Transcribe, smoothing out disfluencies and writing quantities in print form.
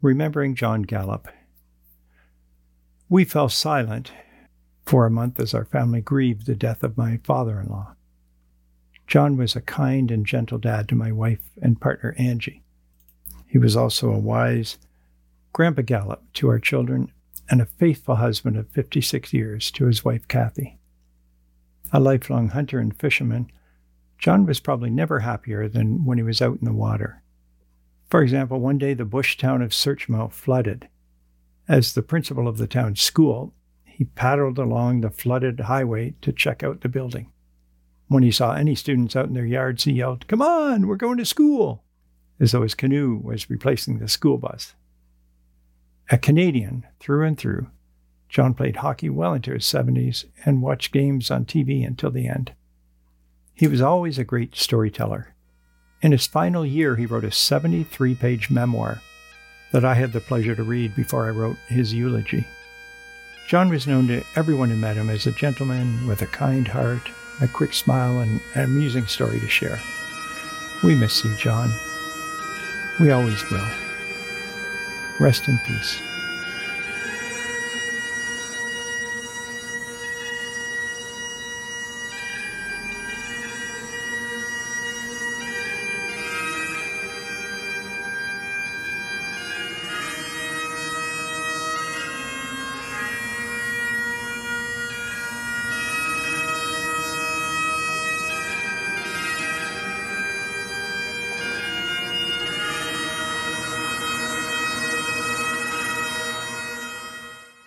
Remembering John Gallup. We fell silent for a month as our family grieved the death of my father-in-law. John was a kind and gentle dad to my wife and partner, Angie. He was also a wise Grandpa Gallup to our children and a faithful husband of 56 years to his wife, Kathy. A lifelong hunter and fisherman, John was probably never happier than when he was out in the water. For example, one day the bush town of Searchmouth flooded. As the principal of the town's school, he paddled along the flooded highway to check out the building. When he saw any students out in their yards, he yelled, "Come on, we're going to school," as though his canoe was replacing the school bus. A Canadian through and through, John played hockey well into his 70s and watched games on TV until the end. He was always a great storyteller. In his final year, he wrote a 73-page memoir that I had the pleasure to read before I wrote his eulogy. John was known to everyone who met him as a gentleman with a kind heart, a quick smile, and an amusing story to share. We miss you, John. We always will. Rest in peace.